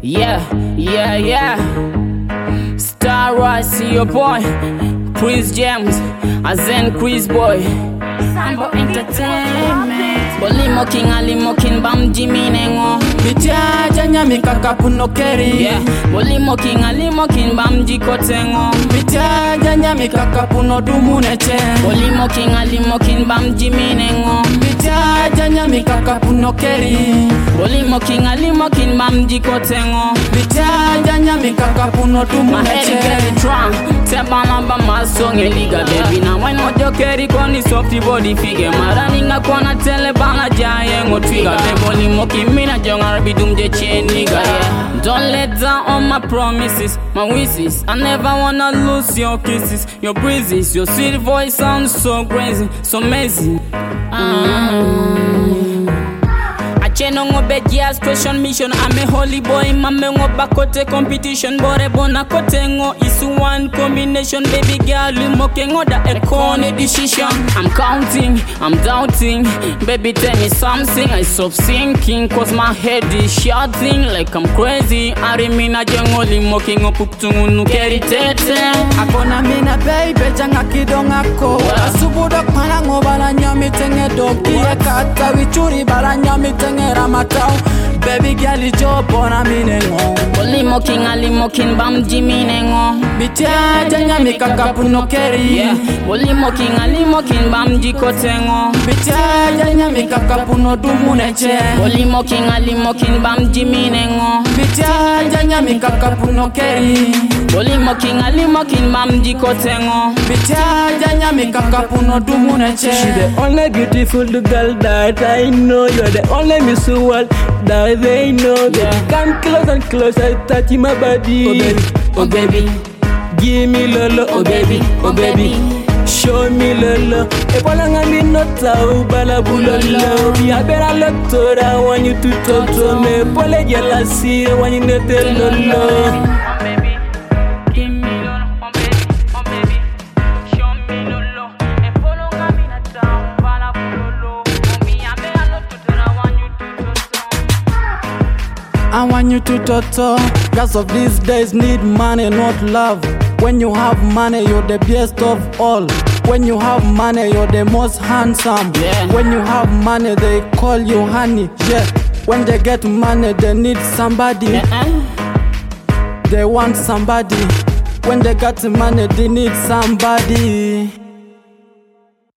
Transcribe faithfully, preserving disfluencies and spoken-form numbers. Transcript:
Yeah, yeah, yeah. Star Rise, see your boy Prince James, Azen Chris boy Sambo Entertainment. Bolimo king alimo king bam Jimmy nengo Bitia janya mikaka puno keri. Yeah, bolimo king alimo king bam jikotengo Bitia janya mikaka puno dumu neche. Bolimo king alimo king bam Jimmy nengo Bitia janya mikaka puno keri. Bolimo king alimo king bam jikotengo Bitia janya mikaka puno dumu my head neche. get it wrong. Tebana ba masong eliga baby. Now when no jokeri koni softy body figure. Maraninga kona tele bana jaye ngotwiga. Beboli moki mina jonga bidum je chain nigga. Yeah. Don't let down on my promises, my wishes. I never wanna lose your kisses, your breezes. Your sweet voice sounds so crazy, so amazing. Mm. Cheno ngobe jazz question mission. I'm a holy boy, mame ngoba kote competition. Bore bona kote ngo isu one combination. Baby girl, limoke ngoda ekone decision. I'm counting, I'm doubting. Baby tell me something, I stop thinking. Cause my head is shouting like I'm crazy. Arimina jengo limoke ngopuktungu nukeri tete. Akona mina baby janga kidongako. Asubudok mana ngobala nyami tenge doki. Kata wichuri bala nyami tenge ramatao. Baby girl ijo bona minengo. Bolimo king alimo king bam Jimmy nengo Bitia janya mikaka puno keri. Yeah, bolimo king alimo king bam jikotengo Bitia janya mikaka puno dumu neche. Bolimo king alimo king bam Jimmy nengo Bitia janya mikaka puno keri. Bolimo king alimo king bam jikotengo Bitia janya mikaka puno dumu neche. She the only beautiful girl that I know. You're the only Miss World that they know. Baby, Yeah. come close and closer, touching my body. Oh baby, oh baby, Give me lolo, oh baby, oh baby. show me lolo. Epolanga mi nota ubala bulolo. Be a better doctor, want you to talk to me. Pole jealousy, want you to tell lolo. I want you to toto. Girls of these days need money, not love. When you have money, you're the best of all. When you have money, you're the most handsome. Yeah. When you have money, they call you honey. Yeah. When they get money, they need somebody. Uh-uh. They want somebody. When they got money, they need somebody.